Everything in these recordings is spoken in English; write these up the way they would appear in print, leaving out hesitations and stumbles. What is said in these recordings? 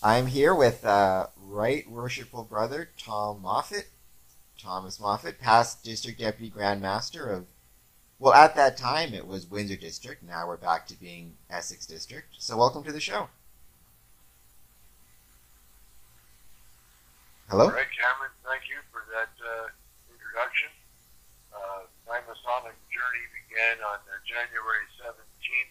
I'm here with Right Worshipful Brother Tom Moffat, Thomas Moffat, past District Deputy Grand Master of, well, at that time it was Windsor District. Now we're back to being Essex District. So welcome to the show. All Hello? right, Cameron, thank you for that introduction. My Masonic journey began on January 17th,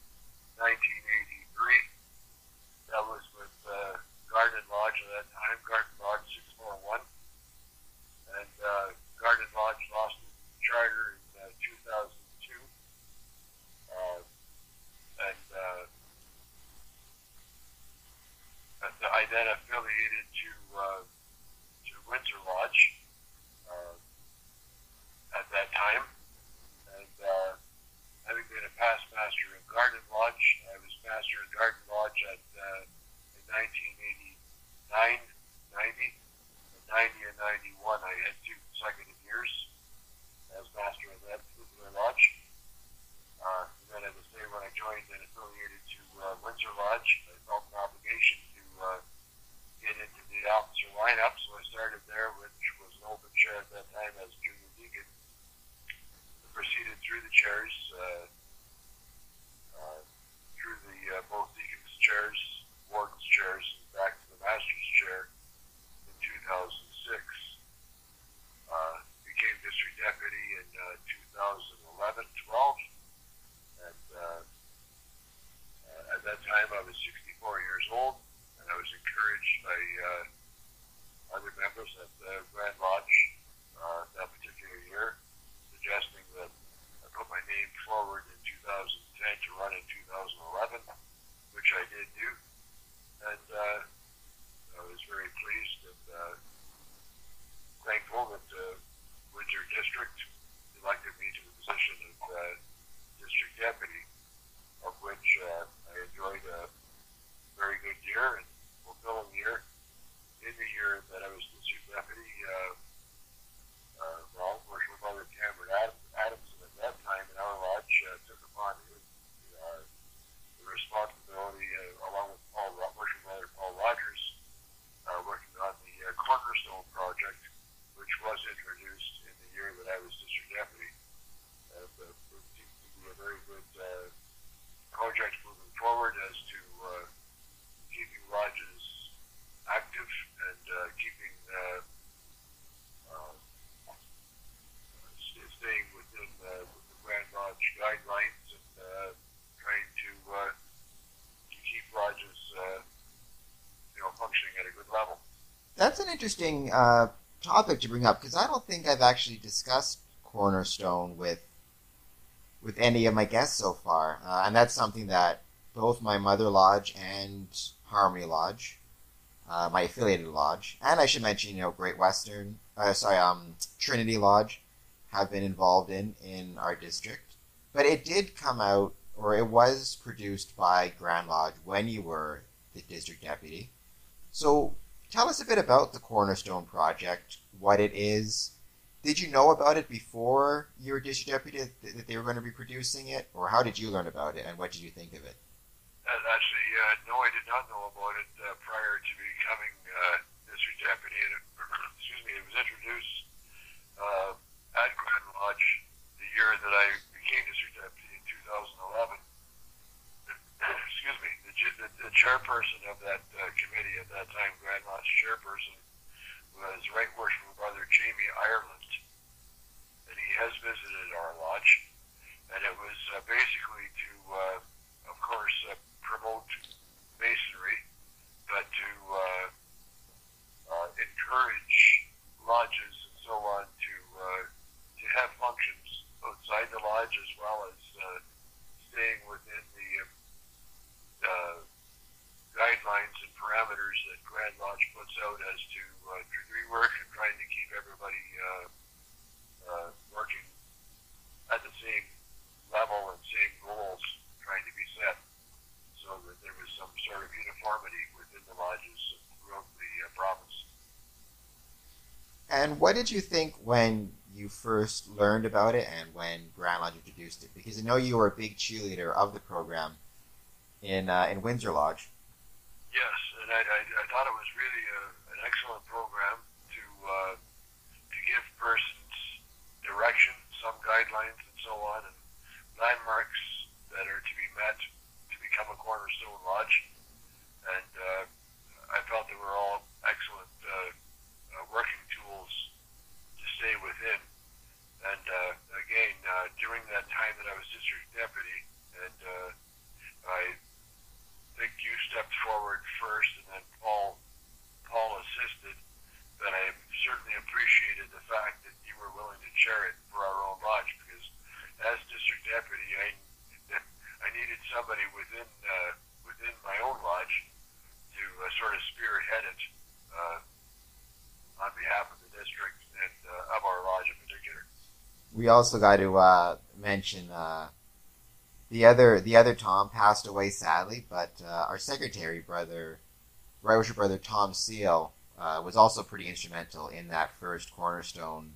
1983. That was with Garden Lodge at that time, Garden Lodge 641. And Garden Lodge lost its charter in 2002. And I then affiliated to Windsor Lodge at that time. And having been a past master in Garden Lodge, I was master in Garden Lodge in 1989, 90. In 90 and 91, I had 2 consecutive years as master of that particular lodge. And then, as I say, when I joined and affiliated to Windsor Lodge, I felt an obligation to get into the officer lineup, so I started there, which was an open chair at that time as junior deacon. Proceeded through the chairs, through the both deacons' chairs, warden's chairs, and back to the master's chair in 2006. Became district deputy in 2011-12, and at that time I was 64 years old, and I was encouraged by other members at the Grand Lodge that particular year, suggesting that I put my name forward in 2010 to run in 2011, which I did do, and I was very pleased and thankful that Windsor District elected me to the position of district deputy, of which I enjoyed a very good year and fulfilling year. In the year that I was district deputy, working with Mother Cameron Adamson at that time in our lodge, took upon the responsibility, along with working with Mother Paul Rogers, working on the Cornerstone project, which was introduced in the year that I was district deputy. It seems to be a very good project moving forward as to keeping lodges active and keeping staying within the Grand Lodge guidelines and trying to keep lodges functioning at a good level. That's an interesting topic to bring up because I don't think I've actually discussed Cornerstone with any of my guests so far. And that's something that both my Mother Lodge and Harmony Lodge, my affiliated lodge, and I should mention, Great Western, Trinity Lodge, have been involved in our district. But it did come out, or it was produced by Grand Lodge when you were the district deputy. So tell us a bit about the Cornerstone Project, what it is. Did you know about it before you were district deputy, that they were going to be producing it? Or how did you learn about it, and what did you think of it? Actually, no, I did not know about it prior to becoming district deputy. And it was introduced at Grand Lodge the year that I became district deputy in 2011. The chairperson of that committee at that time, Grand Lodge chairperson, was Right Worshipful Brother Jamie Ireland, and he has visited our lodge, and it was basically to, of course, promote masonry, but to encourage lodges and so on to have functions outside the lodge, as well as staying within the guidelines and parameters that Grand Lodge puts out as to degree work, and trying to keep everybody working at the same level and same goals trying to be set, so that there was some sort of uniformity within the lodges throughout the province. And what did you think when you first learned about it and when Grand Lodge introduced it? Because I know you were a big cheerleader of the program in Windsor Lodge. Yes, and I thought it was really an excellent program to give persons direction, some guidelines, and so on, and landmarks that are to be met to become a Cornerstone Lodge. And I felt they were all excellent working tools to stay within. And again, during that time that I was district deputy, and I think you stepped forward first, and then Paul assisted. But I certainly appreciated the fact that you were willing to chair it for our own lodge, because as district deputy, I needed somebody within my own lodge to sort of spearhead it on behalf of the district and of our lodge in particular. We also got to mention the other Tom passed away sadly, but our secretary brother, Right Worship Brother Tom Seal, was also pretty instrumental in that first Cornerstone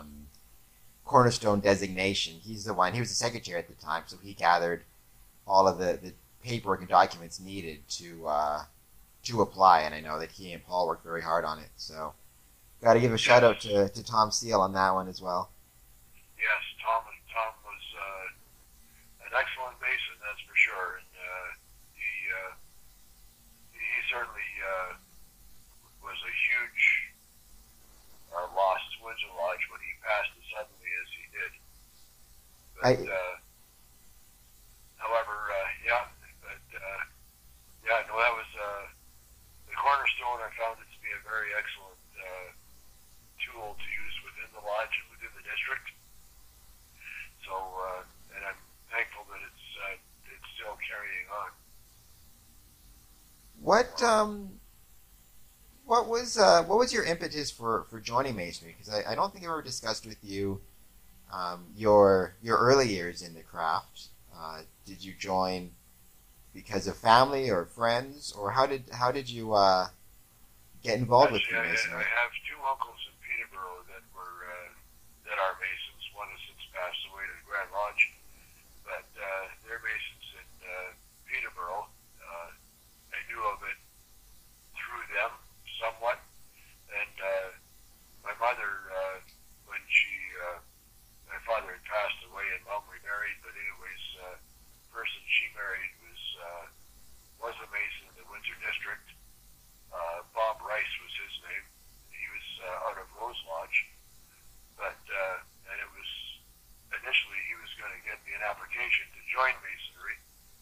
designation. He was the secretary at the time, so he gathered all of the paperwork and documents needed to apply, and I know that he and Paul worked very hard on it. So, got to give a shout out to Tom Seal on that one as well. Yes, Tom was an excellent Mason, that's for sure, and he certainly was a huge loss to Windsor Lodge when he passed as suddenly as he did. But however, no, that was the Cornerstone. I found it to be a very excellent tool to use within the lodge and within the district. So, and I'm thankful that it's still carrying on. What was your impetus for joining Masonry? Because I don't think I ever discussed with you your early years in the craft. Did you join because of family or friends, or how did you get involved with Freemasonry? I have two uncles in Peterborough that are Masons. One has since passed away to the Grand Lodge, but they're Masons in Peterborough. I knew of it through them somewhat, and my mother, when my father had passed away and mom remarried, but anyways, the person she married was a Mason in the Windsor District. Bob Rice was his name. He was out of Rose Lodge, but and it was initially he was going to get me an application to join Masonry.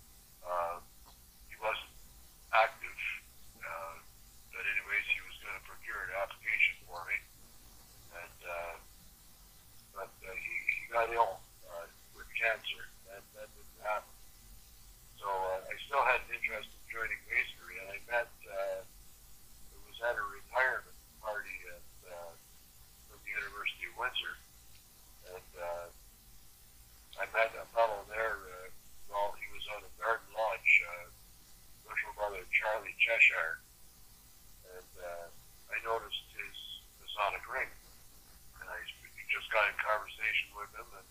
He wasn't active, but anyways, he was going to procure an application for me, and but he got ill with cancer, and that didn't happen. So I still had an interest in joining Masonry, and I met. It was at a retirement party from the University of Windsor, and I met a fellow there. He was out of Garden Lodge, Worship Brother Charlie Cheshire, and I noticed his Masonic ring, and I just got in conversation with him and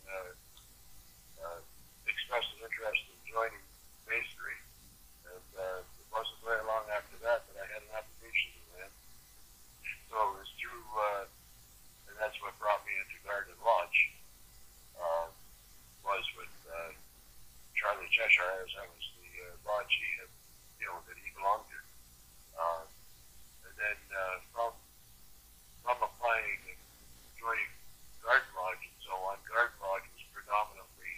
expressed an interest in joining Masonry, and it wasn't very long after that I had an application to him. So it was through, and that's what brought me into Garden Lodge, was with Charlie Cheshire, as that was the lodge he had, that he belonged to. And then from applying and joining Garden Lodge and so on, Garden Lodge was predominantly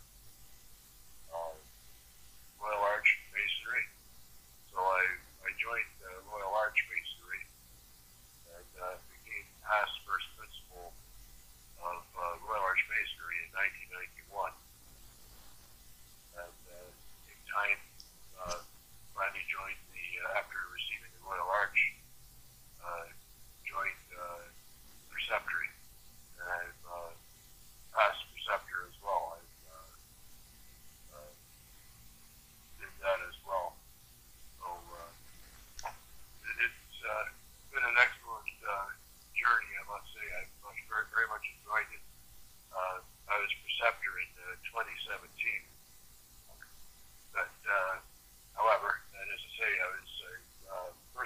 Royal Arch Masonry. So I joined Royal Arch Masonry and became past first principal of Royal Arch Masonry in 1991. And in time, finally joined after receiving the Royal Arch, joined Preceptory. And I'm past Preceptor as well. I did that as well. So it's been an excellent journey, I must say. I've very, very much enjoyed it. I was Preceptor in 2017. But, however, and as I say, I was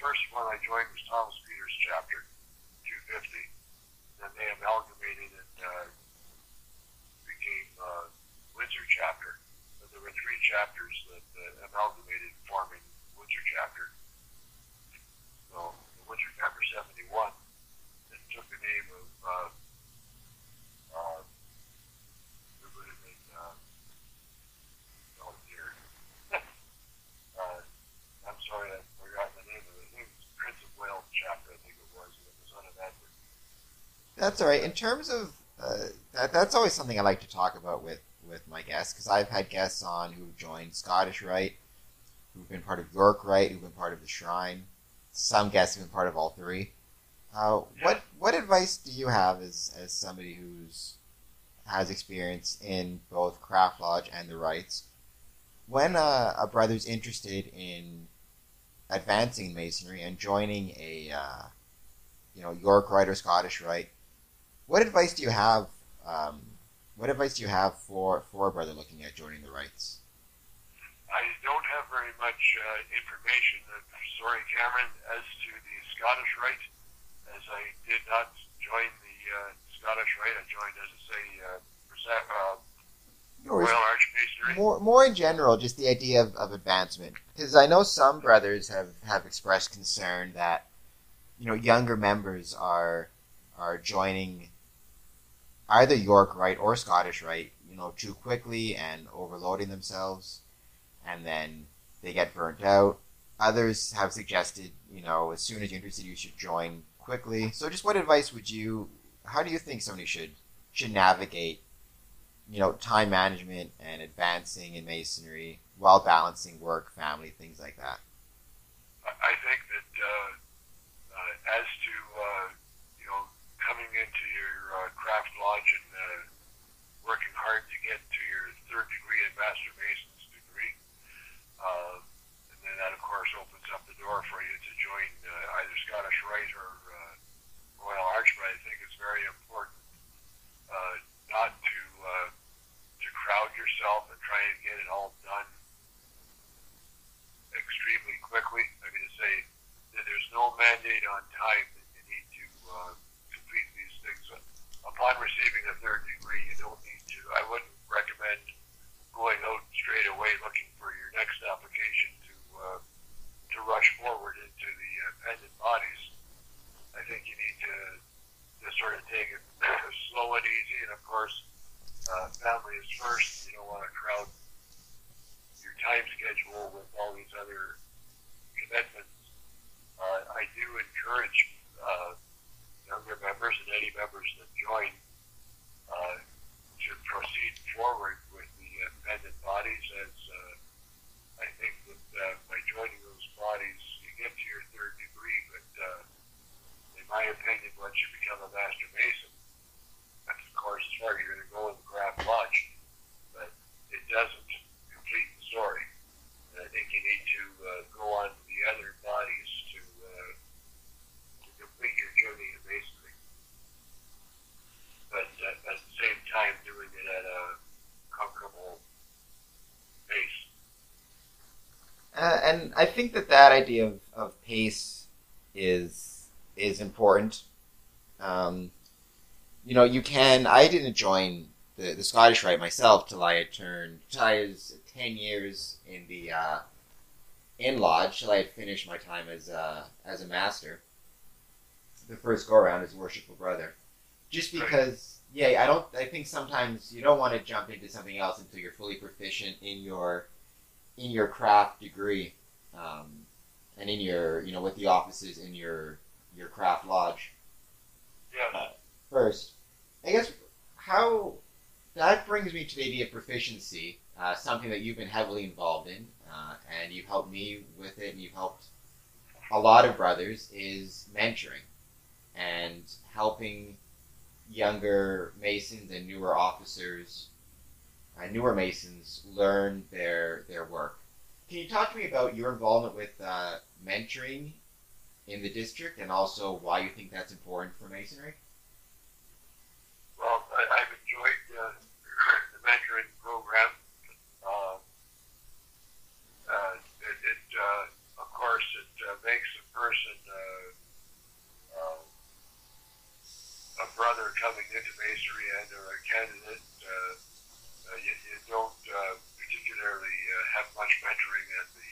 first one I joined was Thomas Peters chapter 250. Then they amalgamated and became Windsor chapter. But there were three chapters that amalgamated, forming Windsor chapter. So the Windsor chapter 71, it took the name of it would have been oh dear. I'm sorry, I forgot the name of it. It was Prince of Wales chapter, I think it was. It was on an Edward. That's all right. In terms of that's always something I like to talk about with my guests, because I've had guests on who've joined Scottish Rite, who've been part of York Rite, who've been part of the Shrine. Some guests have been part of all three. What advice do you have as somebody who's has experience in both Craft Lodge and the Rites? When a brother's interested in advancing Masonry and joining a York Rite or Scottish Rite, what advice do you have? What advice do you have for a brother looking at joining the Rites? I don't have very much information. Sorry, Cameron, as to the Scottish Rite, as I did not join the Scottish Rite. I joined, as I say, Royal Archmasonry. More in general, just the idea of advancement. Because I know some brothers have expressed concern that younger members are joining either York Rite or Scottish Rite, too quickly and overloading themselves, and then they get burnt out. Others have suggested, as soon as you're interested, you should join quickly. So just what advice how do you think somebody should navigate, time management and advancing in Masonry while balancing work, family, things like that? I think that as to coming into your Craft Lodge and working hard to get to your third degree in Master Mason's degree, and then that of course opens up the door for you to join either Scottish Rite or Royal Arch. But I think it's very important not to crowd yourself and try and get it all done extremely quickly. I mean, to say that there's no mandate on time that you need to complete these things. Upon receiving a third degree, you don't need to. I wouldn't recommend going out straight away looking for your next application to rush forward into the pendant bodies. I think you need to sort of take it slow and easy, and of course, family is first. You don't want to crowd your time schedule with all these other commitments. I do encourage younger members and any members that join to proceed forward with the pendant bodies, as I think that by joining those bodies, you get to your third degree, but in my opinion, once you become a Master Mason, that's of course as far as you're going to go in the Craft Lodge, but it doesn't complete the story. And I think you need to go on to the other bodies to complete your journey in Masonry. But at the same time, doing it at a comfortable pace. And I think that idea of pace is important. You can. I didn't join the Scottish Rite myself till I was 10 years in the in Lodge, till I had finished my time as a master. The first go around as a worshipful brother, just because. Yeah, I think sometimes you don't want to jump into something else until you're fully proficient in your craft degree, and in your with the offices in your Craft Lodge. Yes. First, I guess how that brings me to the idea of proficiency, something that you've been heavily involved in, and you've helped me with it, and you've helped a lot of brothers, is mentoring and helping younger Masons and newer officers, newer Masons, learn their work. Can you talk to me about your involvement with mentoring in the district, and also why you think that's important for Masonry? Well, I've enjoyed the mentoring program. Of course, it makes a person into masonry and are a candidate, you don't particularly have much mentoring at the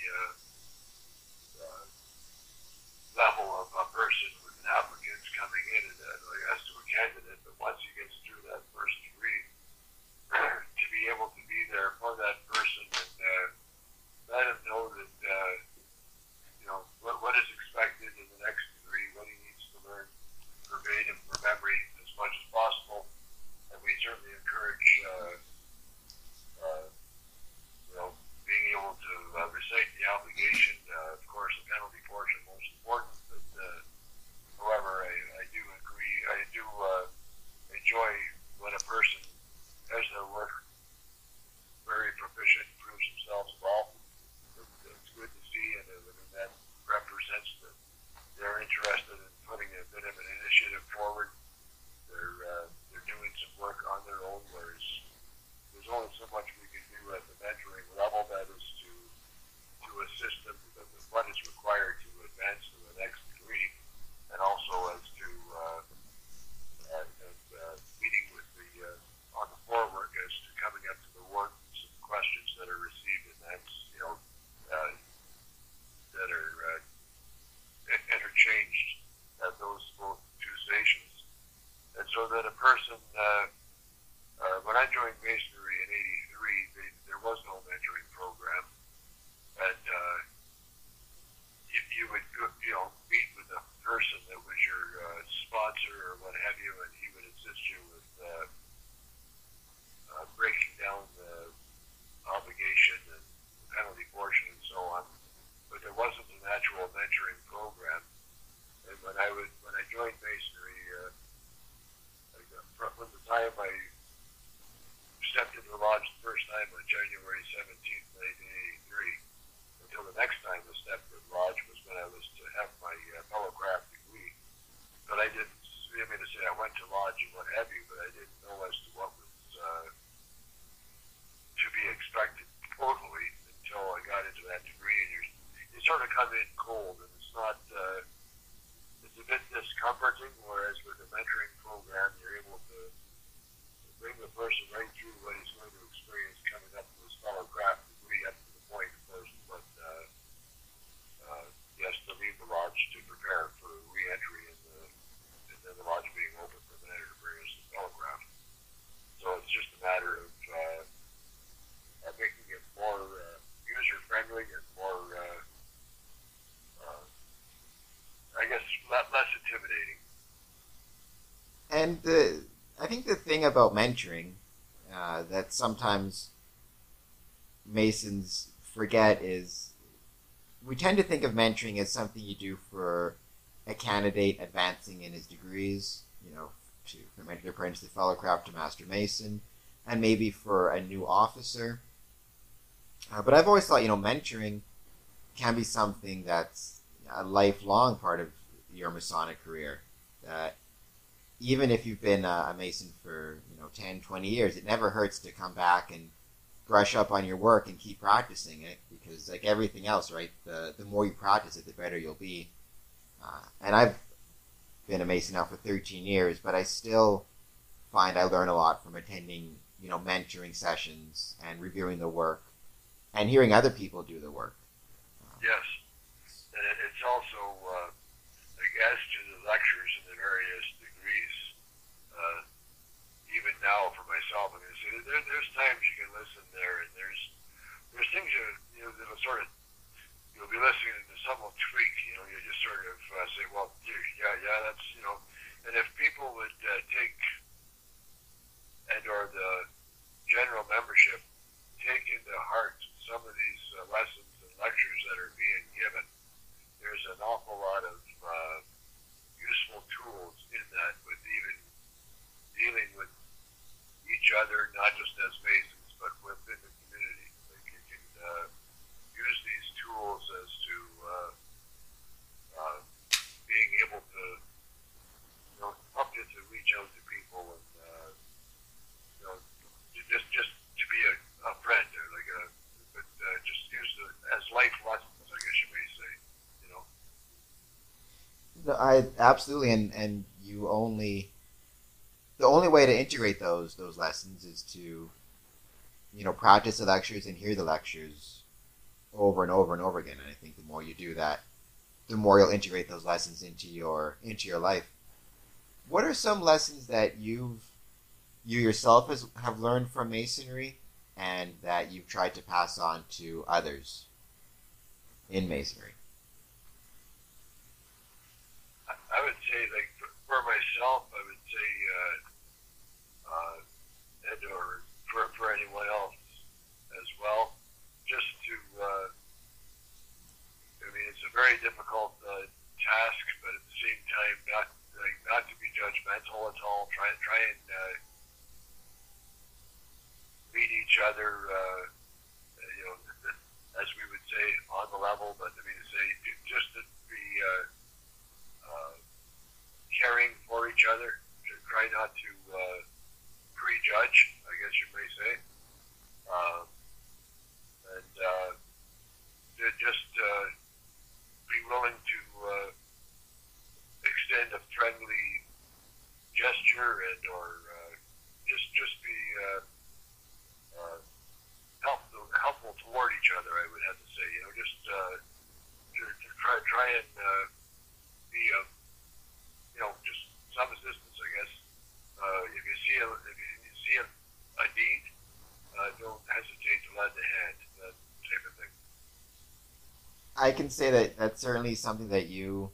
level of a person with an applicant coming in as to a candidate. But once he gets through that first degree, to be able to be there for that person and let him know that what is expected in the next degree, what he needs to learn verbatim for memory as much as possible. And we certainly encourage being able to recite the obligation. Of course, the penalty portion most important. But however, I do agree. I do enjoy when a person has their work very proficient, proves themselves well. It's good to see, and that represents that they're interested in putting a bit of an initiative forward. They're doing some work on their own, whereas there's only so much we can do at the mentoring level, that is to assist them with what is required to advance to the next degree, and also as to meeting with the on the floor work as to coming up to the wardens and questions that are received, and that's that are interchanged at those both two stations. And so that a person, when I joined Masonry in '83, there was no mentoring program, and you would meet with a person that was your sponsor or what have you, and he would assist you with breaking down the obligation and the penalty portion and so on. But there wasn't an actual mentoring program. And when I joined Masonry, from the time I stepped into the lodge the first time on January 17th, 1983, until the next time I stepped into the lodge was when I was to have my fellowcraft degree. But I didn't, to say I went to lodge and what have you, but I didn't know as to what was to be expected totally until I got into that degree. And you sort of come in cold, and it's not, it's a bit discomforting, whereas with the mentoring program, you're able to bring the person right through what he's going to experience coming up to his fellowcraft degree, up to the point, of course, but he has to leave the lodge to prepare for re-entry and then the lodge being open for the to bring us the fellowcraft. So it's just a matter of making it more user-friendly and more, I guess, less intimidating. And I think the thing about mentoring that sometimes Masons forget is we tend to think of mentoring as something you do for a candidate advancing in his degrees, to mentor their apprentice to fellowcraft to Master Mason, and maybe for a new officer. But I've always thought, mentoring can be something that's a lifelong part of your Masonic career. That even if you've been a Mason for 10, 20 years, it never hurts to come back and brush up on your work and keep practicing it, because like everything else, right, the more you practice it, the better you'll be. And I've been a Mason now for 13 years, but I still find I learn a lot from attending mentoring sessions and reviewing the work and hearing other people do the work. Yes, and it's also as to the lectures in the various degrees. Even now, for myself, there's times you can listen there, and there's things that'll sort of, you'll be listening and some will tweak. You just sort of say, well, yeah, that's and if people would take or the general membership take into heart some of these lessons and lectures that are being given, there's an awful lot of useful tools in that, with even dealing with each other, not just as Masons, but within the community. Like you can use these tools as to being able to help you to reach out to people and just to be a friend, or but just use it as life lessons, I guess you may say. No, I absolutely, and you only the only way to integrate those lessons is to practice the lectures and hear the lectures over and over and over again. And I think the more you do that, the more you'll integrate those lessons into your life. What are some lessons that you yourself have learned from Masonry and that you've tried to pass on to others in Masonry? I would say, like, for myself, I would say, and or for anyone else as well, just to, I mean, it's a very difficult task, but at the same time, not to be judgmental at all. Try and meet each other, as we would say, on the level. But I mean, to say just to be caring for each other. Try not to prejudge, I guess you may say, and to just be willing to extend a friendly gesture and or just be helpful toward each other. I would have to say, just to try and be just some assistance, I guess. If you see a need, don't hesitate to lend a hand. That type of thing. I can say that that's certainly something that you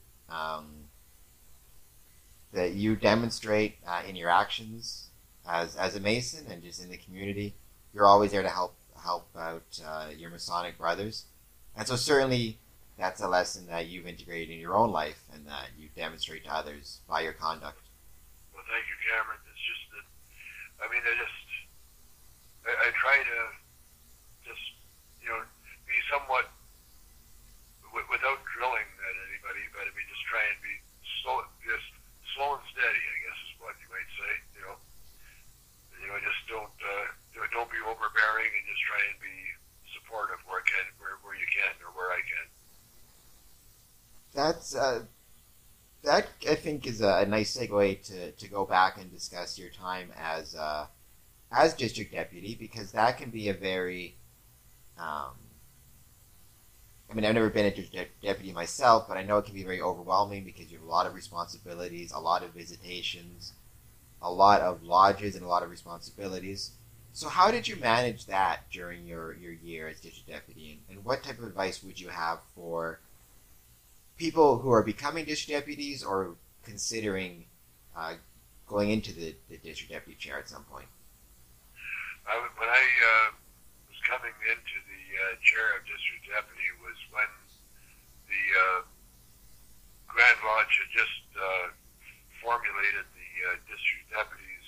demonstrate in your actions as a Mason and just in the community. You're always there to help out your Masonic brothers, and so certainly that's a lesson that you've integrated in your own life and that you demonstrate to others by your conduct. Well, thank you, Cameron. It's just that, I mean, I try to just, be somewhat, without drilling at anybody, but I mean, just try and be slow and steady, I guess is what you might say, just don't be overbearing and just try and be supportive where you can or where I can. That I think is a nice segue to go back and discuss your time as district deputy, because that can be a very I mean, I've never been a district deputy myself, but I know it can be very overwhelming because you have a lot of responsibilities, a lot of visitations, a lot of lodges, and a lot of responsibilities. So how did you manage that during your year as district deputy, and what type of advice would you have for people who are becoming district deputies or considering going into the district deputy chair at some point? When I was coming into the chair of district deputy was when the Grand Lodge had just formulated the district deputies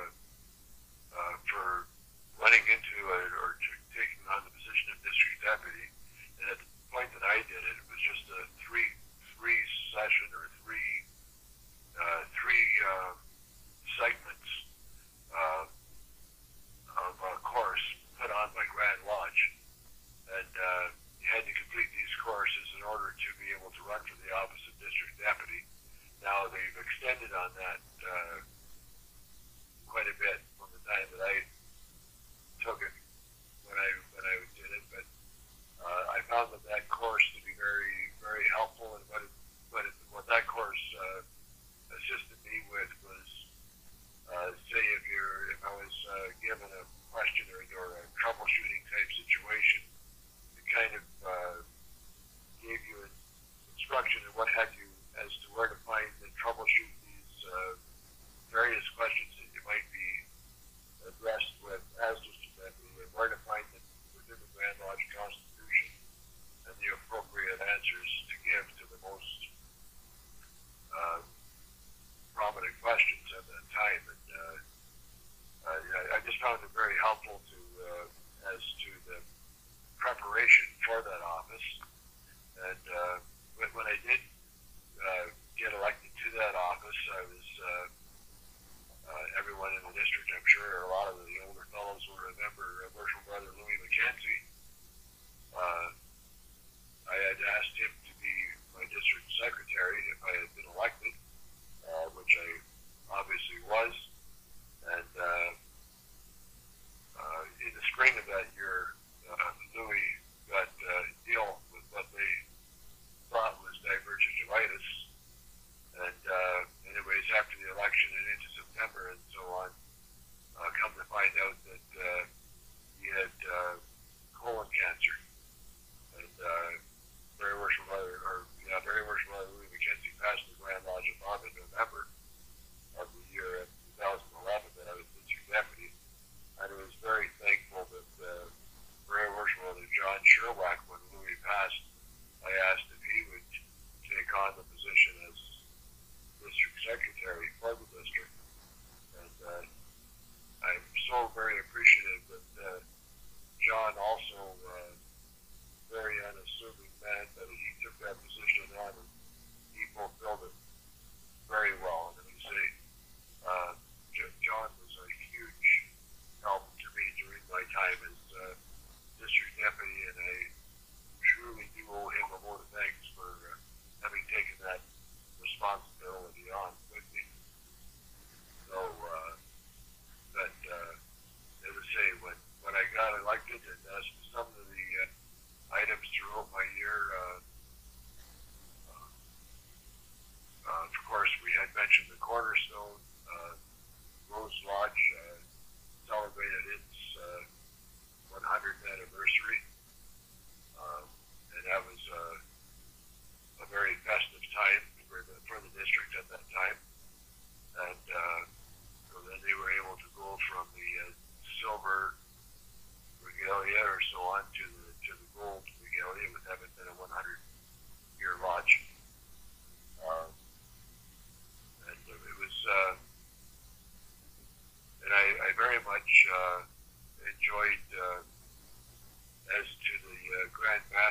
for running into or taking on the position of district deputy. And at the point that I did it, it was just a three session or three segments of a course put on by Grand Lodge, and you had to complete these courses in order to be able to run for the office of district deputy. Now they've extended on that quite a bit from the time that I took it when I did it, but I found that course to be very, very helpful, and what that course assisted me with was, say if I was given a question or a troubleshooting type situation, it kind of gave you an instruction and what have you as to where to find and troubleshoot these various questions that you might be addressed with as district deputy, and where to find them within the Grand Lodge Constitution and the appropriate answers to give to the most prominent questions at that time. And I just found it very helpful as to the preparation for that office. And when I did get elected to that office, I was everyone in the district, I'm sure, or a lot of the older fellows will remember Worship Brother Louis McKenzie. I had asked him to be my district secretary if I had been elected, which I obviously was,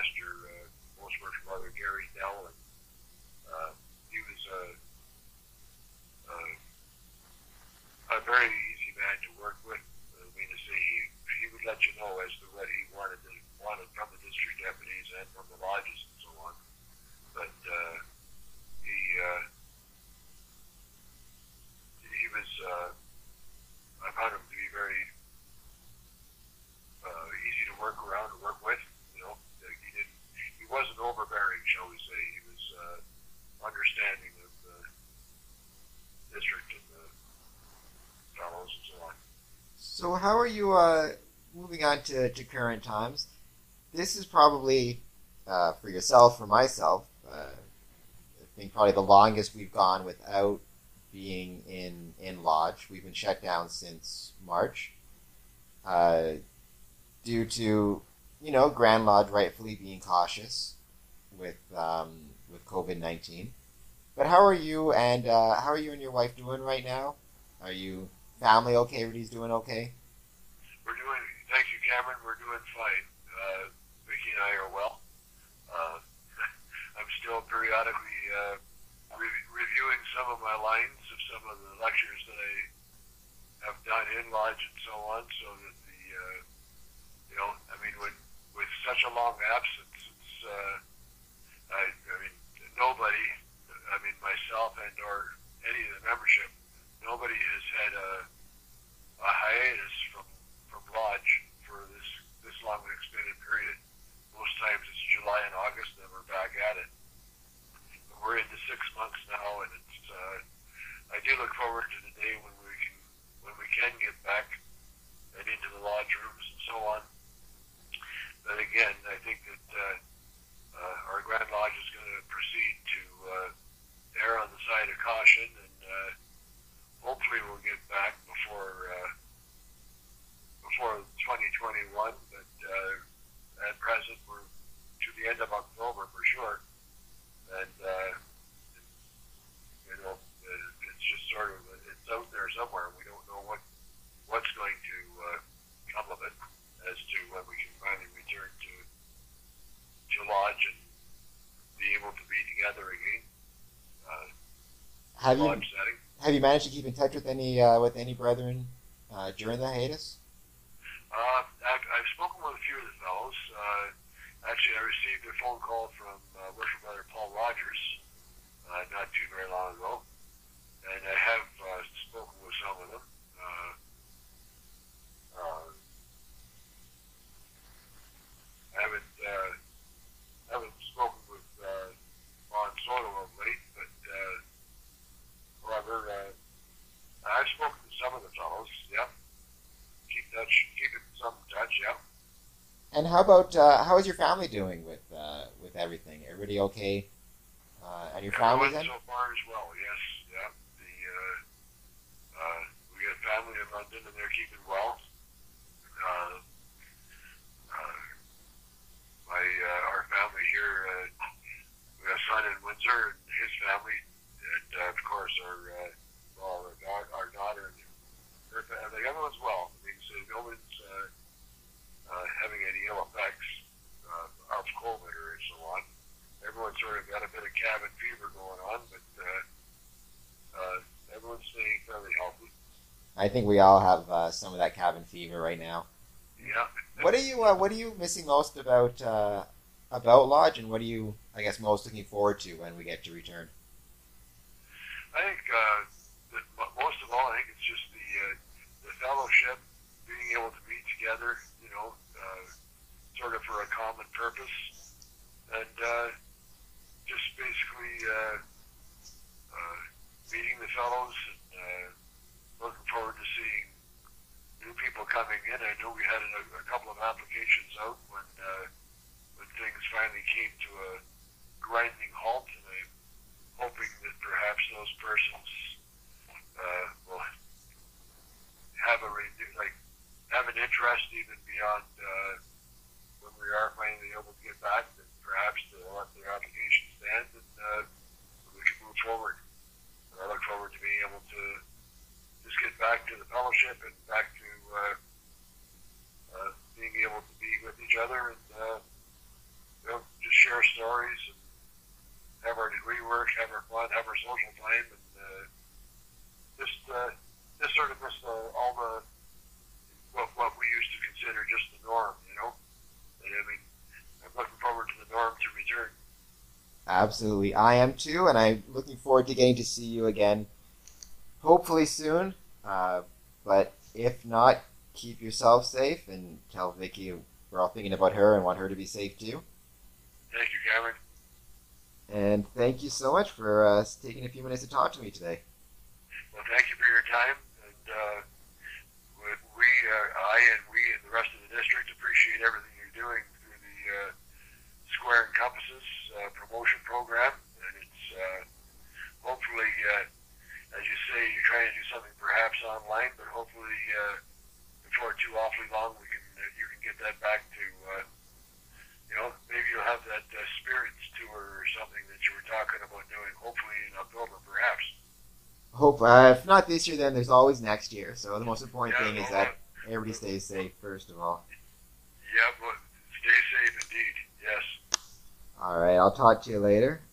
pastor, Most Worship Brother Gary Dell, and he was a very easy man to work with. I mean, to say he would let you know as to what he wanted from the district deputies and from the lodges and so on. But he was I found him to be very easy to work around and work with. You know, he wasn't overbearing, shall we say. He was understanding of the district and the fellows and so on. So how are you moving on to current times? This is probably, for yourself, for myself, I think probably the longest we've gone without being in Lodge. We've been shut down since March due to, Grand Lodge rightfully being cautious with COVID-19. But how are you and your wife doing right now? Are you family okay? Everybody's doing okay? Thank you, Cameron. We're doing fine. Vicki and I are well. I'm still periodically reviewing some of my lines of some of the lectures that I have done in Lodge and so on, so that with such a long absence, it's, nobody, myself and or any of the membership, nobody has had a hiatus from Lodge for this long an extended period. Most times it's July and August, and then we're back at it. But we're into 6 months now, and it's I do look forward to the day when we can get back and into the lodge rooms and so on. But again, I think that our Grand Lodge is going to proceed to err on the side of caution, and hopefully we'll get back before 2021. But at present, we're to the end of October for sure, and it's just sort of it's out there somewhere. We don't know what's going to come of it as to when we can finally return to Lodge and be able to be together again. Have you managed to keep in touch with any brethren during the hiatus? I've spoken with a few of the fellows. Actually, I received a phone call from Worship Brother Paul Rogers not too very long ago, and I have spoken with some of them. I haven't spoken with Ron Soto of late, but however, I've spoken to some of the fellows. Yeah, keep in some touch. Yeah. And how about how is your family doing with everything? Everybody okay? And your family then? So far as well, yes. Yeah. We have family in London, and they're keeping well. Our family here, we have a son in Windsor and his family, and of course our daughter and the other one's well. I mean, so no one's having any ill effects of COVID or so on. Everyone's sort of got a bit of cabin fever going on, but everyone's staying fairly healthy. I think we all have some of that cabin fever right now. Yeah. What are you missing most about Lodge, and what are you, I guess, most looking forward to when we get to return? I think that most of all, I think it's just the fellowship, being able to be together, sort of for a common purpose, and just basically meeting the fellows and looking forward to seeing new people coming in. I know we had a couple of applications out when things finally came to a grinding halt, and I'm hoping that perhaps those persons will have an interest even beyond when we are finally able to get back, that perhaps they'll let their application stand, and we can move forward. And I look forward to being able to just get back to the fellowship and back to being able to be with each other and our stories, and have our degree work, have our fun, have our social time, and just sort of miss all the what we used to consider just the norm, you know. And I mean, I'm looking forward to the norm to return. Absolutely, I am too, and I'm looking forward to getting to see you again, hopefully soon. But if not, keep yourself safe and tell Vicky we're all thinking about her and want her to be safe too. Thank you, Cameron. And thank you so much for taking a few minutes to talk to me today. Well, thank you for your time, and we and the rest of the district appreciate everything you're doing through the Square and Compasses promotion program, and it's hopefully, as you say, you're trying to do something perhaps online, but hopefully before too awfully long, you can get that back to, maybe you'll have that spirits tour or something that you were talking about doing, hopefully in October, perhaps. Hope if not this year, then there's always next year. So the most important thing is that everybody stays safe first of all. Yeah, but stay safe indeed. Yes. All right, I'll talk to you later.